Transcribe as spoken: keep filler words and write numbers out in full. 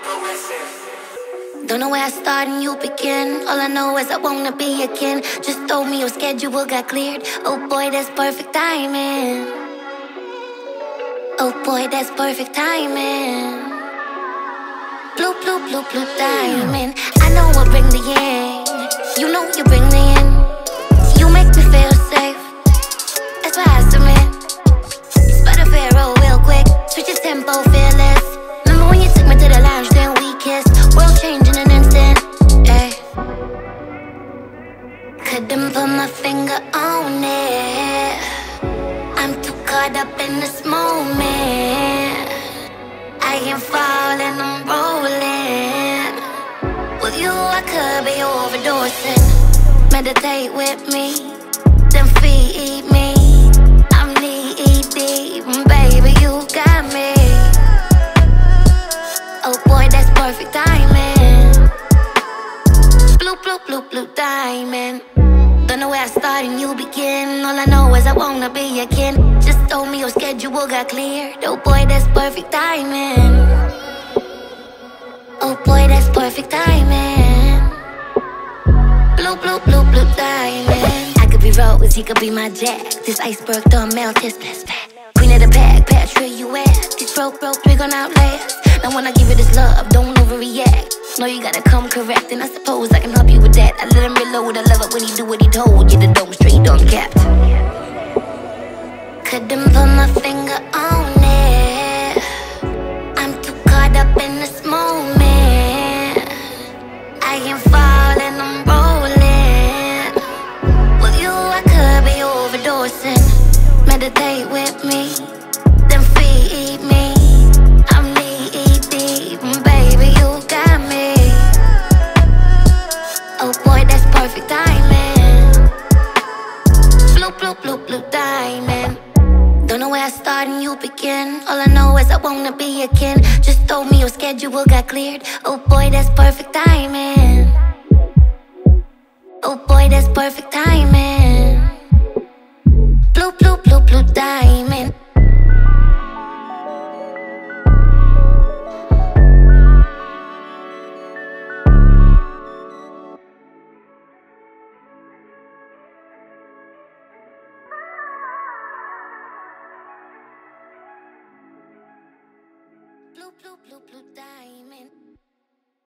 Don't know where I start and you begin. All I know is I wanna be a kin. Just told me your schedule got cleared. Oh boy, that's perfect timing. Oh boy, that's perfect timing. Bloop, bloop, bloop, bloop, diamond. I know I bring the yin. You know you bring the yin. You make me feel safe. That's why I submit. Spot a pharaoh real quick. Switch your tempo, fearless. Remember when you took me to the lounge, then we kissed. World change in an instant. Ay. Couldn't put my finger on it. I'm too caught up in this moment. I am falling, I'm rolling. With you, I could be overdosing. Meditate with me, then feed me. I'm knee deep, baby, you got me. Oh boy, that's perfect timing. Bloop, bloop, bloop, bloop, diamond. Don't know where I start and you begin. All I know is I wanna be a kin. Just told me your schedule got cleared. Oh boy, that's perfect timing. Oh boy, that's perfect timing. Bloop, bloop, bloop, bloop, diamond. I could be Rose, he could be my Jack. This iceberg don't melt, his best back. Queen of the pack, Patrick, where you at? This broke, broke, we gon' outlast. Now when I give you this love, don't overreact. Know you gotta come correct, and I suppose I can help you with that. I let him reload, I love it when he do what he told. Yeah, the dome straight on capped. Couldn't put my finger on it. I'm too caught up in this moment. I am falling, I'm rolling. With you, I could be overdosing. Meditate with me, then feed me. I'm knee deep, baby, you got me. Oh boy, that's perfect timing. Bloop, bloop, bloop, bloop, diamond. Don't know where I start and you begin. All I know is I wanna be a kin. Just told me your schedule got cleared. Oh boy, that's perfect timing. Oh boy, that's perfect timing. Bloop, bloop, bloop, bloop, diamond.